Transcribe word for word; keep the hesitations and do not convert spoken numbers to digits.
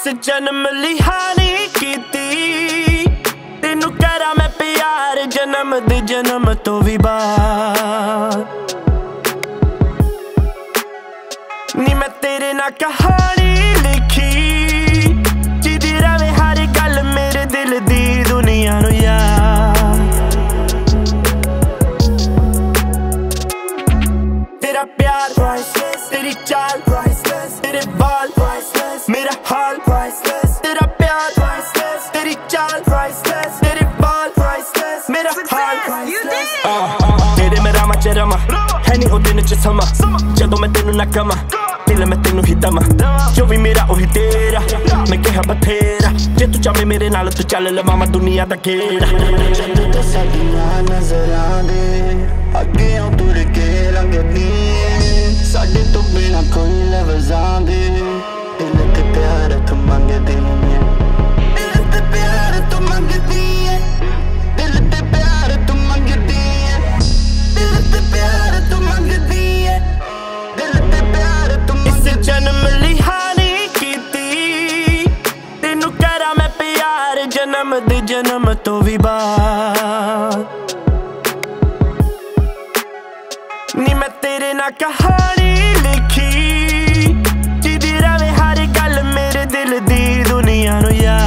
जन्म लिहानी कीती तेनू करा मैं प्यार जन्म दे जन्म तो भी बाद नी मैं तेरे ना कहानी लिखी जिदी रवे हर गल मेरे दिल दी दुनिया नू याद तेरा प्यार तेरी चाल तेरे बाल मेरा हाल तेरा प्यार तेरी चाल तेरे बाल मेरा हाल तेरे में रामा च रमा है नी ओ दिन च समा जदों मैं तेनू ना कमा दिल मैं तेनू ही दमा जो भी मेरा ओही तेरा मैं कहा बथेरा जे तू चाहे मेरे नाल तू चल लवां दुनिया दा घेरा साडियां नज़रां दे अगे तुर के लंघदी साडे तो बिना कोई लफ्ज़ां दे दिल ते प्यार तू मंगदी है दिल ते प्यार तू मंगदी है दिल ते प्यार तू मंगदी है दिल ते प्यार तू मंगदी है दिल ते प्यार तू इस जन्म लिहानी कीती तेनू करा मैं प्यार जन्म दे जन्म तो भी बाद नी मैं तेरे ना कहानी लिखी जिदी रवे हर गल मेरे दिल दी दुनिया नू याद।